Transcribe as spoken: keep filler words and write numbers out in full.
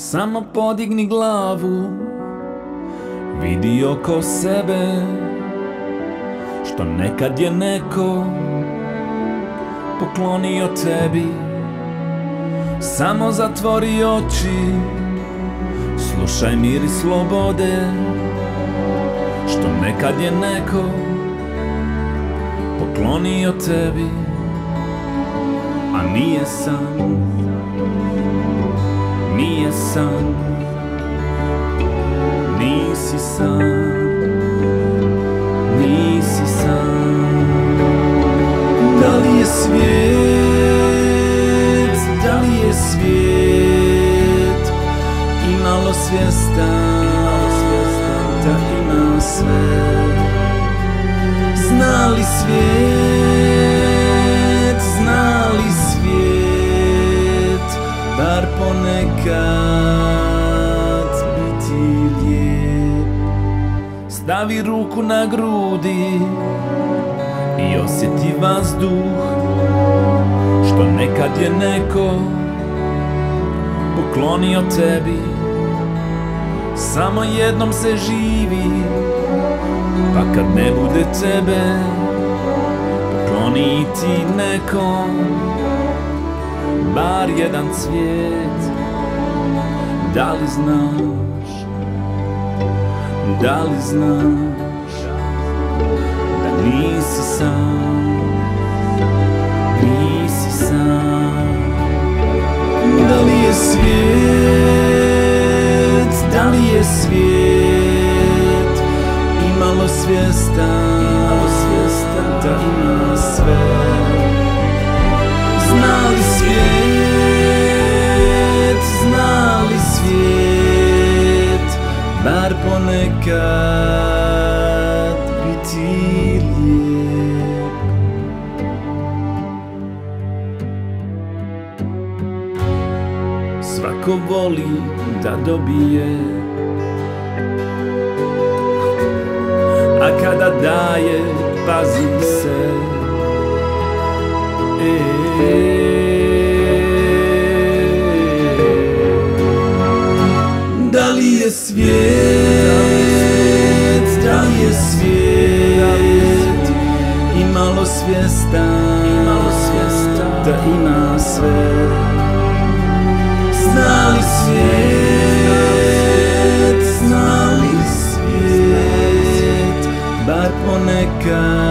Samo podigni glavu, vidi oko sebe, što nekad je neko poklonio tebi. Samo zatvori oči, slušaj miris slobode, što nekad je neko poklonio tebi. A nije san, nije san, nisi san, nisi san. Da li je svijet, da li je svijet imalo svjestan da ima sve? Zna li svijet, zna li svijet bar ponekad biti lijep? Stavi ruku na grudi i osjeti vazduh, što nekad je neko poklonio tebi. Samo jednom se živi, pa kad ne bude tebe, pokloni ti nekom bar jedan cvijet. Da li znaš, da li znaš da nisi sam, nisi sam? Da li je svijet, da li je svijet imalo svjestan da ima sve? Zna li svijet, zna li svijet bar ponekad biti lijep? Svako voli da dobije, a kada daje, pazi se. E, da li je svijet, da li je svijet imalo svjestan da ima sve? Zna li svijet, zna li svijet bar ponekad